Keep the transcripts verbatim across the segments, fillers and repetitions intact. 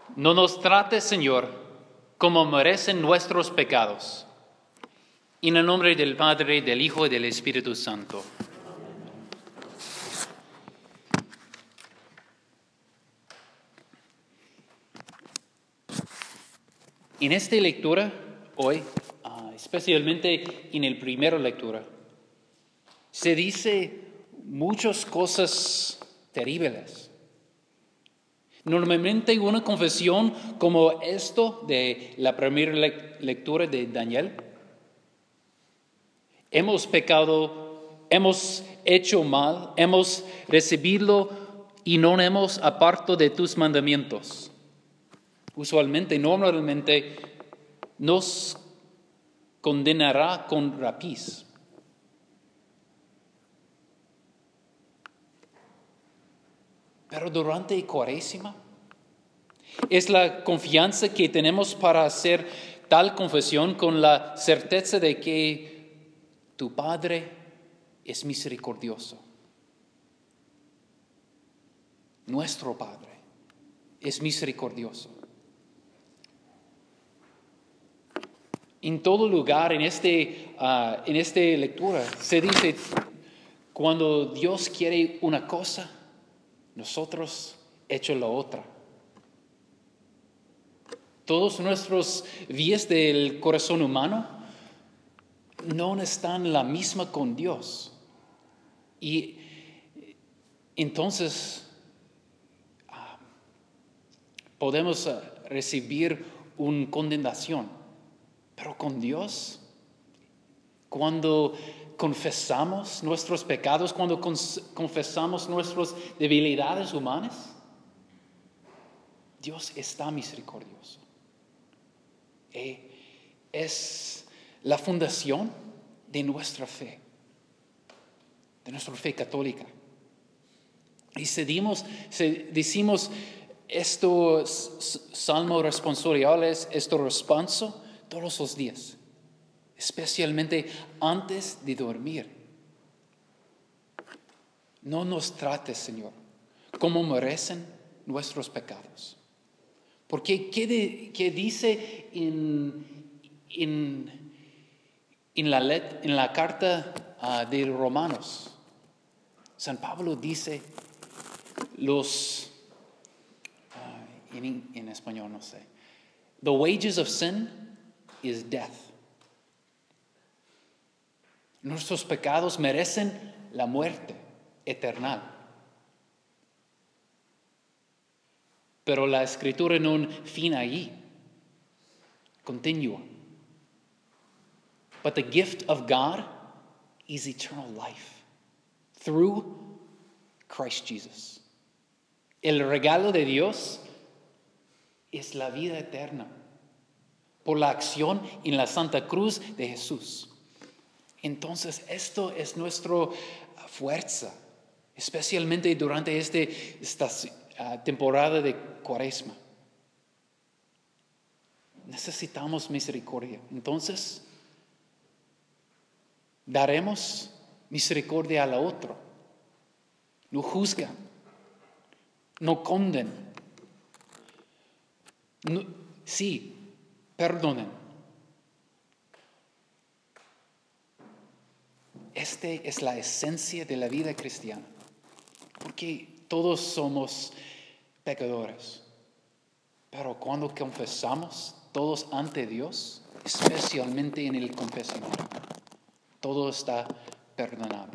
No nos trates, Señor, como merecen nuestros pecados. En el nombre del Padre, del Hijo y del Espíritu Santo. En esta lectura, hoy, uh, especialmente en la primera lectura, se dice muchas cosas terribles. Normalmente una confesión como esto de la primera le- lectura de Daniel, hemos pecado, hemos hecho mal, hemos recibido y no hemos apartado de tus mandamientos. Usualmente, normalmente, nos condenará con rapiz. Pero durante Cuaresma, es la confianza que tenemos para hacer tal confesión con la certeza de que tu Padre es misericordioso. Nuestro Padre es misericordioso. En todo lugar, en, este, uh, en esta lectura, se dice, cuando Dios quiere una cosa, nosotros hecho la otra. Todos nuestros vías del corazón humano no están la misma con Dios. Y entonces uh, podemos uh, recibir una condenación. Pero con Dios, cuando confesamos nuestros pecados, cuando confesamos nuestras debilidades humanas, Dios está misericordioso. Eh, es la fundación de nuestra fe, de nuestra fe católica. Y decimos, decimos estos salmos responsoriales, este responso, todos los días, especialmente antes de dormir. No nos trates, Señor, como merecen nuestros pecados. Porque ¿qué, de, qué dice en, en, en, la let, en la carta uh, de Romanos? San Pablo dice, los, uh, en, en español no sé, the wages of sin is death. Nuestros pecados merecen la muerte eterna. Pero la escritura no fin allí. Continúa. But the gift of God is eternal life through Christ Jesus. El regalo de Dios es la vida eterna por la acción en la Santa Cruz de Jesús. Entonces, esto es nuestra fuerza, especialmente durante este, esta uh, temporada de Cuaresma. Necesitamos misericordia. Entonces, daremos misericordia al otro. No juzgan, no condenan. No, sí, perdonen. Esta es la esencia de la vida cristiana, porque todos somos pecadores, pero cuando confesamos todos ante Dios, especialmente en el confesionario, todo está perdonado.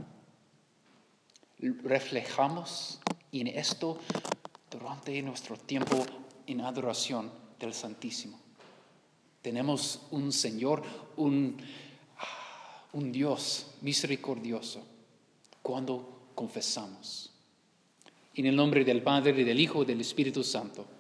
Reflejamos en esto durante nuestro tiempo en adoración del Santísimo. Tenemos un Señor, un Un Dios misericordioso cuando confesamos. En el nombre del Padre, y del Hijo y del Espíritu Santo.